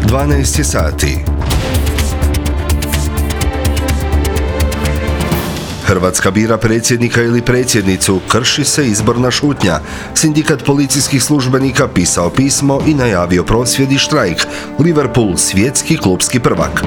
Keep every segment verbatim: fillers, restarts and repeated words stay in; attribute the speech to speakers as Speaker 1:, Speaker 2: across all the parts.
Speaker 1: dvanaest je sati. Hrvatska bira predsjednika ili predsjednicu, krši se izborna šutnja. Sindikat policijskih službenika pisao pismo i najavio prosvjed i štrajk. Liverpool, svjetski klupski prvak.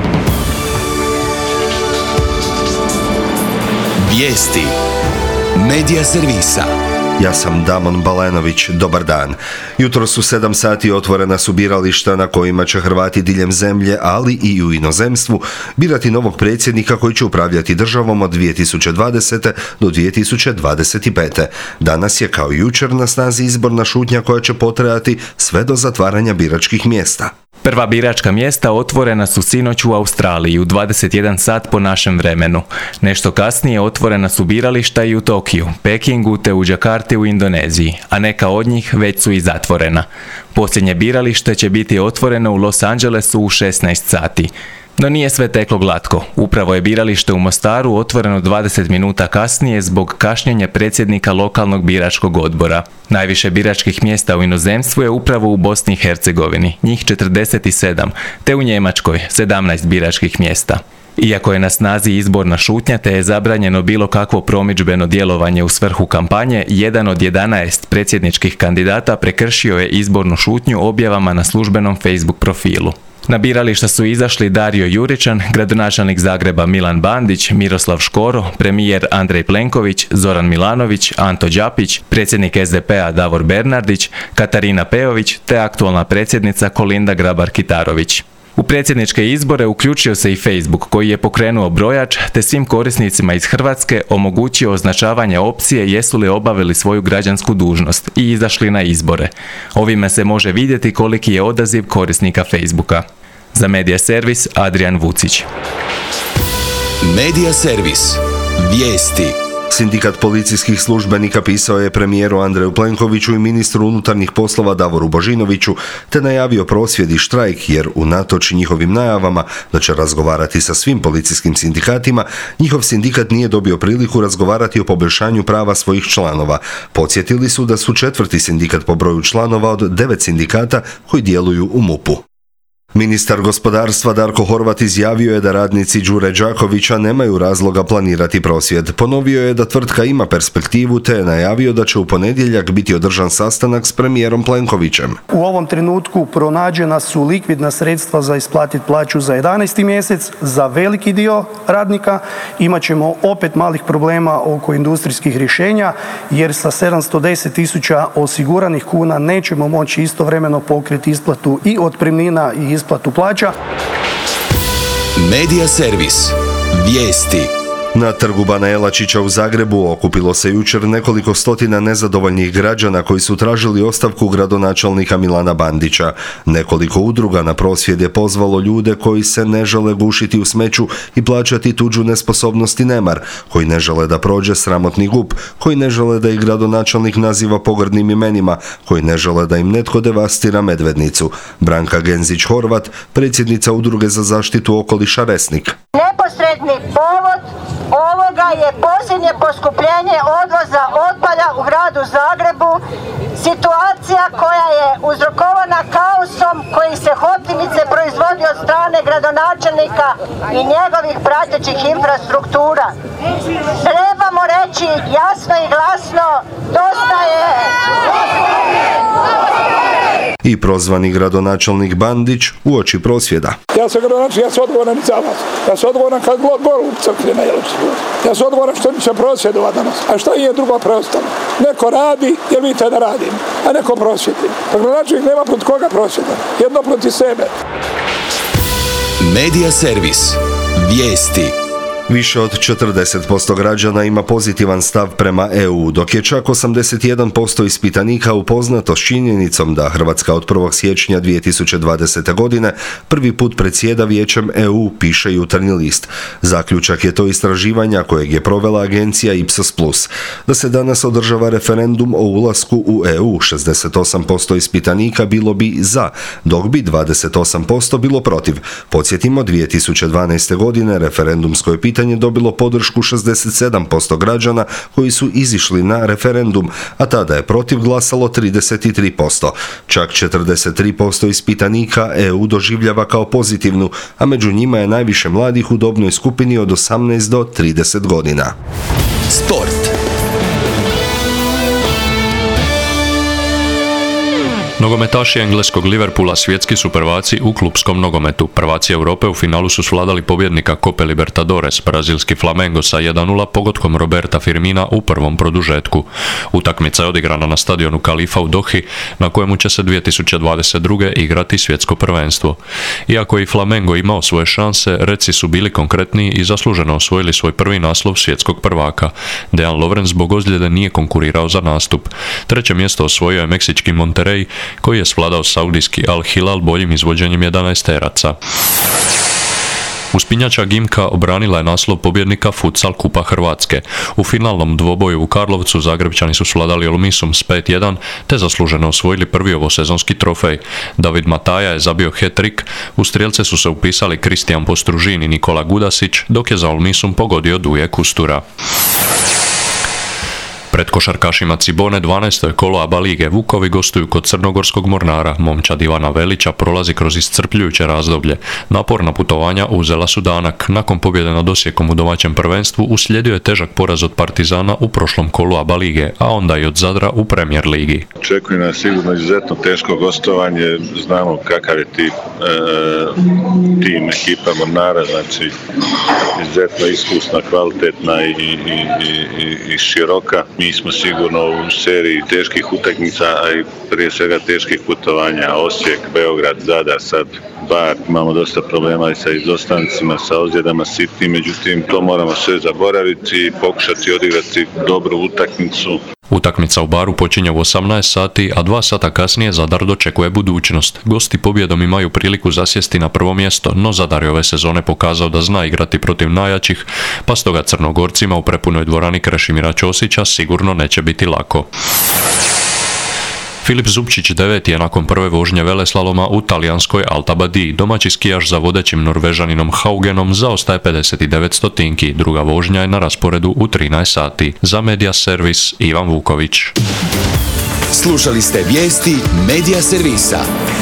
Speaker 2: Vijesti Medija servisa.
Speaker 1: Ja sam Damon Balenović, dobar dan. Jutros u sedam sati otvorena su birališta na kojima će Hrvati diljem zemlje, ali i u inozemstvu, birati novog predsjednika koji će upravljati državom od dvije tisuće dvadesete do dvije tisuće dvadeset pete. Danas je kao jučer na snazi izborna šutnja koja će potrajati sve do zatvaranja biračkih mjesta.
Speaker 3: Prva biračka mjesta otvorena su sinoć u Australiji u dvadeset jedan sat po našem vremenu. Nešto kasnije otvorena su birališta i u Tokiju, Pekingu te u Đakarti u Indoneziji, a neka od njih već su i zatvorena. Posljednje biralište će biti otvoreno u Los Angelesu u šesnaest sati. No nije sve teklo glatko. Upravo je biralište u Mostaru otvoreno dvadeset minuta kasnije zbog kašnjenja predsjednika lokalnog biračkog odbora. Najviše biračkih mjesta u inozemstvu je upravo u Bosni i Hercegovini, njih četrdeset sedam, te u Njemačkoj sedamnaest biračkih mjesta. Iako je na snazi izborna šutnja te je zabranjeno bilo kakvo promidžbeno djelovanje u svrhu kampanje, jedan od jedanaest predsjedničkih kandidata prekršio je izbornu šutnju objavama na službenom Facebook profilu. Na birališta su izašli Dario Juričan, gradonačelnik Zagreba Milan Bandić, Miroslav Škoro, premijer Andrej Plenković, Zoran Milanović, Anto Đapić, predsjednik S D P-a Davor Bernardić, Katarina Pejović te aktualna predsjednica Kolinda Grabar-Kitarović. U predsjedničke izbore uključio se i Facebook koji je pokrenuo brojač te svim korisnicima iz Hrvatske omogućio označavanje opcije jesu li obavili svoju građansku dužnost i izašli na izbore. Ovime se može vidjeti koliki je odaziv korisnika Facebooka. Za Medija servis Adrian Vucić.
Speaker 2: Medija servis. Vijesti.
Speaker 1: Sindikat policijskih službenika pisao je premijeru Andreju Plenkoviću i ministru unutarnjih poslova Davoru Božinoviću, te najavio prosvjed i štrajk, jer unatoč njihovim najavama da će razgovarati sa svim policijskim sindikatima, njihov sindikat nije dobio priliku razgovarati o poboljšanju prava svojih članova. Podsjetili su da su četvrti sindikat po broju članova od devet sindikata koji djeluju u MUP-u. Ministar gospodarstva Darko Horvat izjavio je da radnici Đure Đakovića nemaju razloga planirati prosvjed. Ponovio je da tvrtka ima perspektivu te je najavio da će u ponedjeljak biti održan sastanak s premijerom Plenkovićem.
Speaker 4: U ovom trenutku pronađena su likvidna sredstva za isplatiti plaću za jedanaesti mjesec, za veliki dio radnika. Imaćemo opet malih problema oko industrijskih rješenja jer sa sedamsto deset tisuća osiguranih kuna nećemo moći istovremeno pokriti isplatu i otpremnina i isplatu plaća.
Speaker 2: Medija servis. Vijesti.
Speaker 1: Na trgu Bana Jelačića u Zagrebu okupilo se jučer nekoliko stotina nezadovoljnih građana koji su tražili ostavku gradonačelnika Milana Bandića. Nekoliko udruga na prosvjed je pozvalo ljude koji se ne žele gušiti u smeću i plaćati tuđu nesposobnost i nemar, koji ne žele da prođe sramotni gup, koji ne žele da ih gradonačelnik naziva pogrdnim imenima, koji ne žele da im netko devastira Medvednicu. Branka Genzić-Horvat, predsjednica Udruge za zaštitu okoliša Resnik.
Speaker 5: Neposredni povod ovoga je posljednje poskupljenje odvoza otpada u gradu Zagrebu, situacija koja je uzrokovana kaosom koji se hotimice proizvodi od strane gradonačelnika i njegovih pratećih infrastruktura. Trebamo reći jasno i glasno, dosta je!
Speaker 1: I prozvani gradonačelnik Bandić uoči prosvjeda.
Speaker 6: Ja sam gradonačelnik, ja sam odgovoran za vas. Ja sam odgovoran kad Golub crkne na Jelačiću. Ja sam odgovoran što će prosvjedovati danas. A što je drugo preostalo? Neko radi, jer vidite da radim, a neko prosvjedi. Pa gradonačelnik nema protiv koga prosvjeda. Jedno protiv sebe.
Speaker 2: Medija servis. Vijesti.
Speaker 1: Više od četrdeset posto građana ima pozitivan stav prema E U, dok je čak osamdeset jedan posto ispitanika upoznato s činjenicom da Hrvatska od prvog siječnja dvije tisuće dvadesete. godine prvi put predsjeda Vijećem E U, piše Jutarnji list. Zaključak je to istraživanja kojeg je provela agencija Ipsos plus. Da se danas održava referendum o ulasku u E U, šezdeset osam posto ispitanika bilo bi za, dok bi dvadeset osam posto bilo protiv. Podsjetimo, dvije tisuće dvanaeste. godine referendumsko je pitanje pitanje dobilo podršku šezdeset sedam posto građana koji su izišli na referendum, a tada je protiv glasalo trideset tri posto. Čak četrdeset tri posto ispitanika E U doživljava kao pozitivnu, a među njima je najviše mladih u dobnoj skupini od osamnaest do trideset godina.
Speaker 2: Sport.
Speaker 7: Nogometaši engleskog Liverpoola svjetski su prvaci u klupskom nogometu. Prvaci Europe u finalu su svladali pobjednika Cope Libertadores, brazilski Flamengo sa jedan nula pogodkom Roberta Firmina u prvom produžetku. Utakmica je odigrana na stadionu Kalifa u Dohi, na kojemu će se dvije tisuće dvadeset druge igrati svjetsko prvenstvo. Iako je i Flamengo imao svoje šanse, Reci su bili konkretniji i zasluženo osvojili svoj prvi naslov svjetskog prvaka. Dejan Lovren zbog ozljede nije konkurirao za nastup. Treće mjesto osvojio je meksički Monterrey, koji je svladao saudijski Al Hilal boljim izvođenjem jedanaesteraca. Uspinjača Gimka obranila je naslov pobjednika Futsal Kupa Hrvatske. U finalnom dvoboju u Karlovcu Zagrebčani su svladali Olmisom s pet jedan te zasluženo osvojili prvi ovosezonski trofej. David Mataja je zabio hat-trick, u strijelce su se upisali Kristijan Postružin i Nikola Gudasić, dok je za Olmisum pogodio Duje Kustura. Pred košarkašima Cibone dvanaesto je kolo A B A lige. Vukovi gostuju kod crnogorskog Mornara. Momčad Ivana Velića prolazi kroz iscrpljujuće razdoblje. Naporna putovanja uzela su danak. Nakon pobjede nad Osijekom u domaćem prvenstvu uslijedio je težak poraz od Partizana u prošlom kolu A B A lige, a onda i od Zadra u Premier ligi.
Speaker 8: Očekuje nas sigurno izuzetno teško gostovanje. Znamo kakav je tip, e, tim ekipa Mornara, znači izuzetno iskusna, kvalitetna i, i, i, i široka. Mi smo sigurno u seriji teških utakmica, a i prije svega teških putovanja. Osijek, Beograd, Zadar, sad Bar. Imamo dosta problema i sa izostancima, sa ozljedama sitnim, međutim to moramo sve zaboraviti i pokušati odigrati dobru utakmicu.
Speaker 7: Utakmica u Baru počinje u osamnaest sati, a dva sata kasnije Zadar dočekuje budućnost. Gosti pobjedom imaju priliku zasjesti na prvo mjesto, no Zadar je ove sezone pokazao da zna igrati protiv najjačih, pa stoga Crnogorcima u prepunoj dvorani Krešimira Ćosića sigurno neće biti lako. Filip Zupčić deveti je nakon prve vožnje veleslaloma u talijanskoj Alta Badiji. Domaći skijaš za vodećim Norvežaninom Haugenom zaostaje pedeset devet stotinki. Druga vožnja je na rasporedu u trinaest sati. Za Media Servis Ivan Vuković.
Speaker 2: Slušali ste vijesti Media Servisa.